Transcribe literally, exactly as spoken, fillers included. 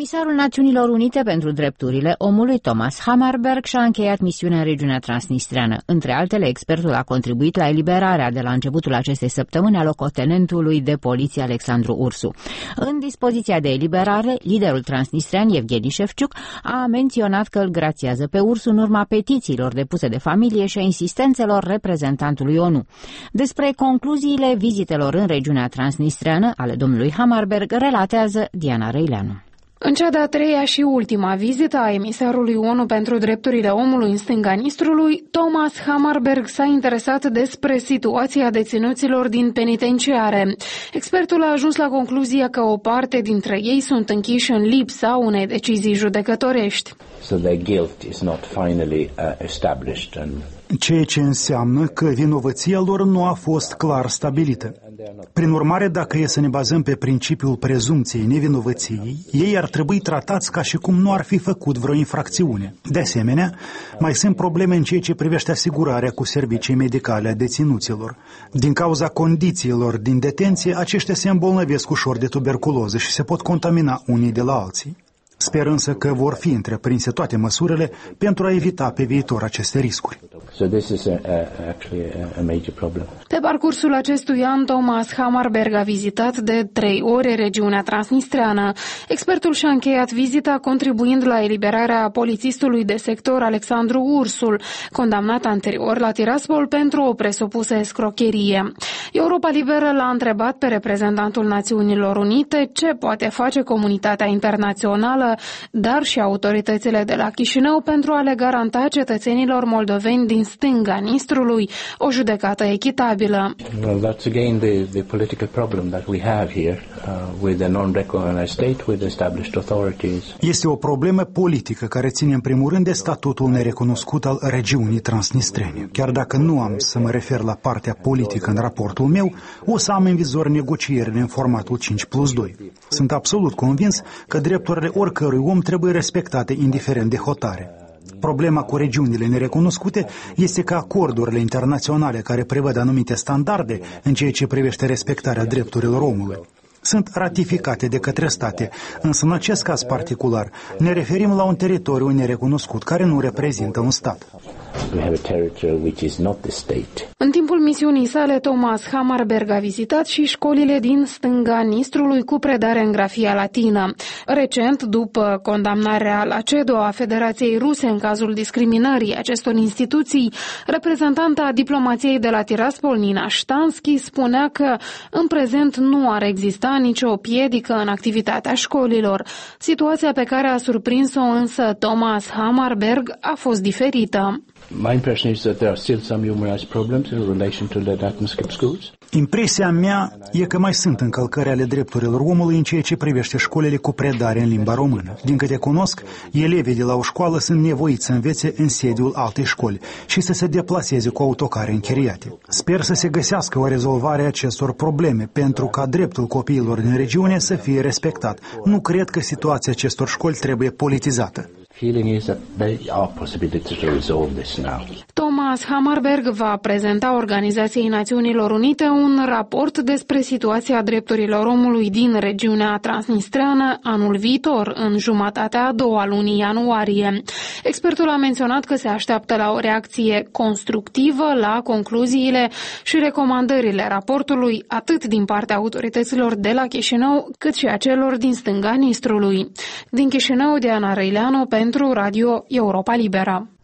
Comisarul Națiunilor Unite pentru Drepturile Omului, Thomas Hammarberg, și-a încheiat misiunea în regiunea transnistreană. Între altele, expertul a contribuit la eliberarea de la începutul acestei săptămâni a locotenentului de poliție Alexandru Ursu. În dispoziția de eliberare, liderul transnistrean Evgeni Shevchuk a menționat că îl grațiază pe Ursu în urma petițiilor depuse de familie și a insistențelor reprezentantului ONU. Despre concluziile vizitelor în regiunea transnistreană ale domnului Hammarberg relatează Diana Răileanu. În cea de-a treia și ultima vizită a emisarului ONU pentru drepturile omului în stânga Nistrului, Thomas Hammarberg s-a interesat despre situația deținuților din penitenciare. Expertul a ajuns la concluzia că o parte dintre ei sunt închiși în lipsa unei decizii judecătorești. So their guilt is not finally uh, established and ceea ce înseamnă că vinovăția lor nu a fost clar stabilită. Prin urmare, dacă e să ne bazăm pe principiul prezumției nevinovăției, ei ar trebui tratați ca și cum nu ar fi făcut vreo infracțiune. De asemenea, mai sunt probleme în ceea ce privește asigurarea cu servicii medicale a deținuților. Din cauza condițiilor din detenție, aceștia se îmbolnăvesc ușor de tuberculoză și se pot contamina unii de la alții. Sper însă că vor fi întreprinse toate măsurile pentru a evita pe viitor aceste riscuri. So this is a, a, actually a major problem. Pe parcursul acestui an, Thomas Hammarberg a vizitat de trei ori regiunea transnistreană. Expertul și-a încheiat vizita contribuind la eliberarea polițistului de sector Alexandru Ursul, condamnat anterior la Tiraspol pentru o presupusă escrocherie. Europa Liberă l-a întrebat pe reprezentantul Națiunilor Unite ce poate face comunitatea internațională, dar și autoritățile de la Chișinău pentru a le garanta cetățenilor moldoveni din stânga Nistrului o judecată echitabilă. Well, that's again the, the political problem that we have here uh, with a non-recognized state with established authorities. Este o problemă politică care ține în primul rând de statutul nerecunoscut al regiunii transnistrene. Chiar dacă nu am să mă refer la partea politică în raportul meu, o să am în vizor negocierile în formatul cinci plus doi. Sunt absolut convins că drepturile oricărui om trebuie respectate indiferent de hotare. Problema cu regiunile nerecunoscute este că acordurile internaționale care prevăd anumite standarde în ceea ce privește respectarea drepturilor omului sunt ratificate de către state, însă în acest caz particular ne referim la un teritoriu nerecunoscut care nu reprezintă un stat. We have a territory which is not the state. În timpul misiunii sale, Thomas Hammarberg a vizitat și școlile din stânga Nistrului cu predare în grafia latină. Recent, după condamnarea la CEDO a Federației Ruse în cazul discriminării acestor instituții, reprezentanta diplomației de la Tiraspol, Nina Ștanski, spunea că în prezent nu ar exista nicio piedică în activitatea școlilor. Situația pe care a surprins-o însă Thomas Hammarberg a fost diferită. My impression is that there are still some human rights problems in relation to the Latin schools. Impresia mea e că mai sunt încălcări ale drepturilor omului în ceea ce privește școlile cu predare în limba română. Din câte cunosc, elevii de la o școală sunt nevoiți să învețe în sediul altei școli și să se deplaseze cu autocare închiriate. Sper să se găsească o rezolvare a acestor probleme pentru ca dreptul copiilor din regiune să fie respectat. Nu cred că situația acestor școli trebuie politizată. Feeling is that there are possibilities to resolve this now. Thomas Hammarberg va prezenta Organizației Națiunilor Unite un raport despre situația drepturilor omului din regiunea transnistreană anul viitor, în jumătatea a doua lunii ianuarie. Expertul a menționat că se așteaptă la o reacție constructivă la concluziile și recomandările raportului, atât din partea autorităților de la Chișinău, cât și a celor din stânga Nistrului. Din Chișinău, Diana Răileanu pentru Radio Europa Liberă.